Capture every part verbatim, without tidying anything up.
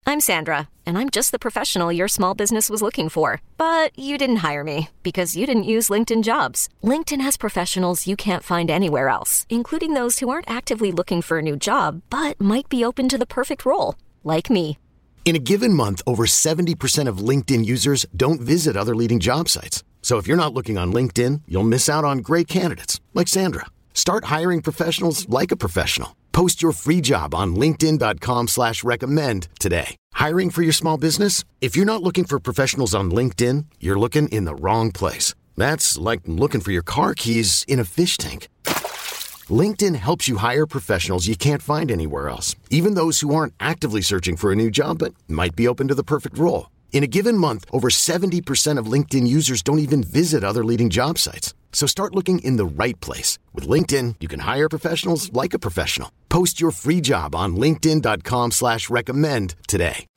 I'm Sandra, and I'm just the professional your small business was looking for. But you didn't hire me because you didn't use LinkedIn Jobs. LinkedIn has professionals you can't find anywhere else, including those who aren't actively looking for a new job, but might be open to the perfect role, like me. In a given month, over seventy percent of LinkedIn users don't visit other leading job sites. So if you're not looking on LinkedIn, you'll miss out on great candidates like Sandra. Start hiring professionals like a professional. Post your free job on linkedin.com slash recommend today. Hiring for your small business? If you're not looking for professionals on LinkedIn, you're looking in the wrong place. That's like looking for your car keys in a fish tank. LinkedIn helps you hire professionals you can't find anywhere else, even those who aren't actively searching for a new job but might be open to the perfect role. In a given month, over seventy percent of LinkedIn users don't even visit other leading job sites. So start looking in the right place. With LinkedIn, you can hire professionals like a professional. Post your free job on linkedin.com slash recommend today.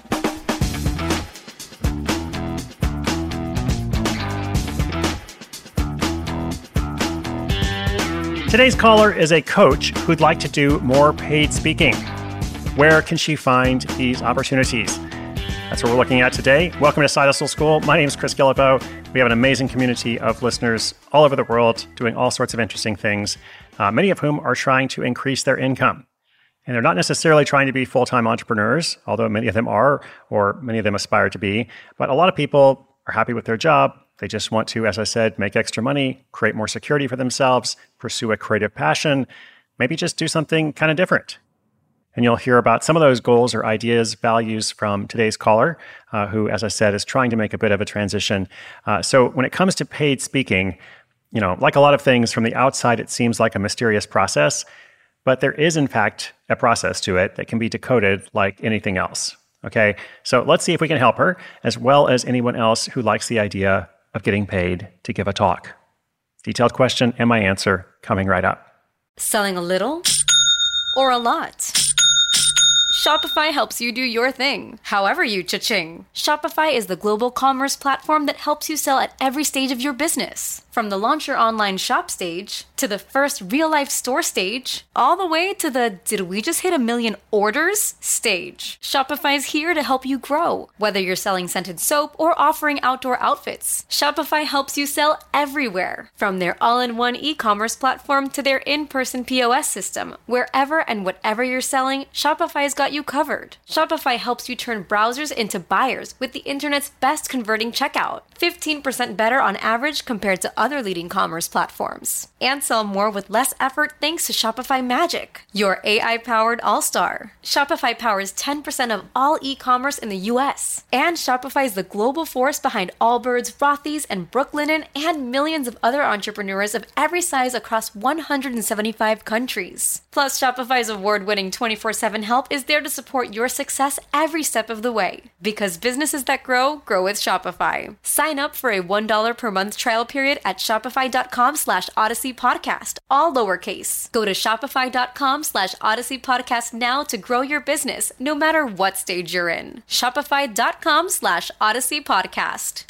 Today's caller is a coach who'd like to do more paid speaking. Where can she find these opportunities? That's what we're looking at today. Welcome to Side Hustle School. My name is Chris Guillebeau. We have an amazing community of listeners all over the world doing all sorts of interesting things, uh, many of whom are trying to increase their income. And they're not necessarily trying to be full-time entrepreneurs, although many of them are, or many of them aspire to be. But a lot of people are happy with their job. They just want to, as I said, make extra money, create more security for themselves, pursue a creative passion, maybe just do something kind of different. And you'll hear about some of those goals or ideas, values from today's caller, uh, who, as I said, is trying to make a bit of a transition. Uh, so when it comes to paid speaking, you know, like a lot of things from the outside, it seems like a mysterious process, but there is, in fact, a process to it that can be decoded like anything else. Okay, so let's see if we can help her, as well as anyone else who likes the idea of getting paid to give a talk. Detailed question and my answer coming right up. Selling a little or a lot? Shopify helps you do your thing, however you cha-ching. Shopify is the global commerce platform that helps you sell at every stage of your business. From the launch your online shop stage, to the first real-life store stage, all the way to the did we just hit a million orders stage. Shopify's here to help you grow. Whether you're selling scented soap or offering outdoor outfits, Shopify helps you sell everywhere. From their all-in-one e-commerce platform to their in-person P O S system, wherever and whatever you're selling, Shopify's got you covered. Shopify helps you turn browsers into buyers with the internet's best converting checkout. fifteen percent better on average compared to other leading commerce platforms. And sell more with less effort thanks to Shopify Magic, your A I-powered all-star. Shopify powers ten percent of all e-commerce in the U S. And Shopify is the global force behind Allbirds, Rothy's, and Brooklinen, and millions of other entrepreneurs of every size across one hundred seventy-five countries. Plus, Shopify's award-winning twenty-four seven help is there to support your success every step of the way. Because businesses that grow, grow with Shopify. Sign up for a one dollar per month trial period at shopify.com slash Odyssey Podcast, all lowercase. Go to shopify.com slash Odyssey Podcast now to grow your business, no matter what stage you're in. Shopify.com slash Odyssey Podcast.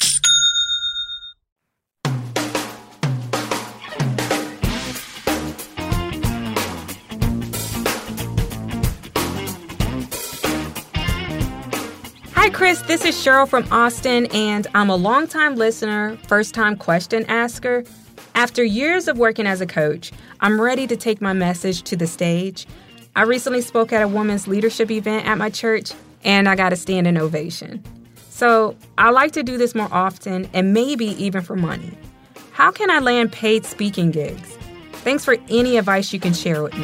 Hi, Chris. This is Cheryl from Austin, and I'm a longtime listener, first-time question asker. After years of working as a coach, I'm ready to take my message to the stage. I recently spoke at a women's leadership event at my church, and I got a standing ovation. So I like to do this more often, and maybe even for money. How can I land paid speaking gigs? Thanks for any advice you can share with me.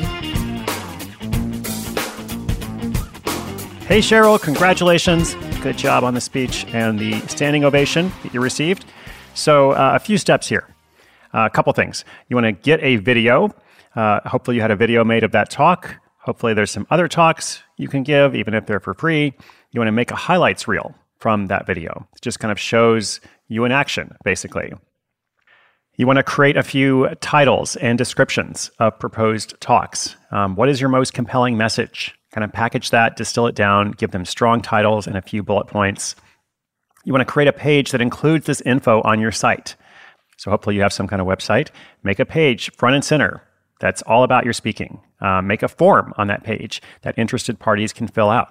Hey, Cheryl, congratulations. Good job on the speech and the standing ovation that you received. So uh, a few steps here. Uh, a couple things. You want to get a video. Uh, hopefully you had a video made of that talk. Hopefully there's some other talks you can give, even if they're for free. You want to make a highlights reel from that video. It just kind of shows you in action, basically. You want to create a few titles and descriptions of proposed talks. Um, what is your most compelling message? Kind of package that, distill it down, give them strong titles and a few bullet points. You want to create a page that includes this info on your site. So hopefully you have some kind of website. Make a page front and center that's all about your speaking. Uh, make a form on that page that interested parties can fill out.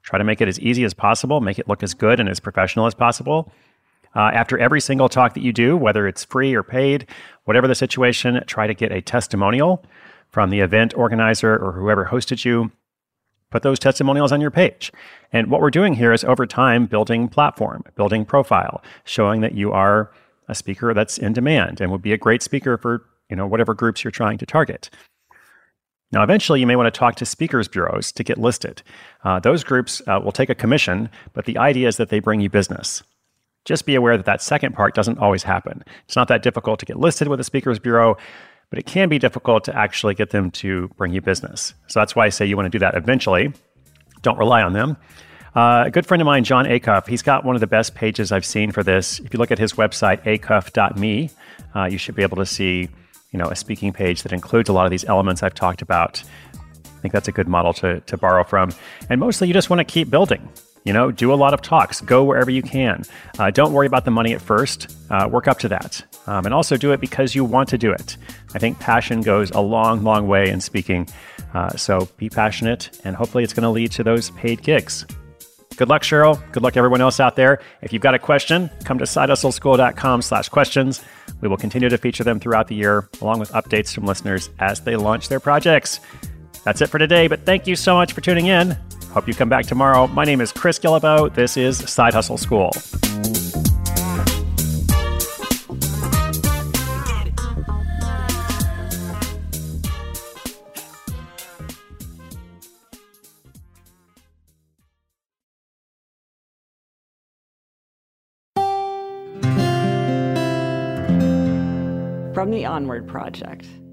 Try to make it as easy as possible, make it look as good and as professional as possible. Uh, after every single talk that you do, whether it's free or paid, whatever the situation, try to get a testimonial from the event organizer or whoever hosted you. Put those testimonials on your page. And what we're doing here is over time building platform, building profile, showing that you are a speaker that's in demand and would be a great speaker for, you know, whatever groups you're trying to target. Now, eventually, you may want to talk to speakers bureaus to get listed. Uh, those groups uh, will take a commission, but the idea is that they bring you business. Just be aware that that second part doesn't always happen. It's not that difficult to get listed with a speakers bureau, but it can be difficult to actually get them to bring you business. So that's why I say you want to do that eventually. Don't rely on them. Uh, a good friend of mine, John Acuff, he's got one of the best pages I've seen for this. If you look at his website, acuff dot me, uh, you should be able to see you know, a speaking page that includes a lot of these elements I've talked about. I think that's a good model to, to borrow from. And mostly you just want to keep building. You know, do a lot of talks, go wherever you can. Uh, don't worry about the money at first. Uh, work up to that. Um, and also do it because you want to do it. I think passion goes a long, long way in speaking. Uh, so be passionate, and hopefully it's going to lead to those paid gigs. Good luck, Cheryl. Good luck, everyone else out there. If you've got a question, come to sidehustleschool.com slash questions. We will continue to feature them throughout the year, along with updates from listeners as they launch their projects. That's it for today, but thank you so much for tuning in. Hope you come back tomorrow. My name is Chris Guillebeau. This is Side Hustle School. From the Onward Project.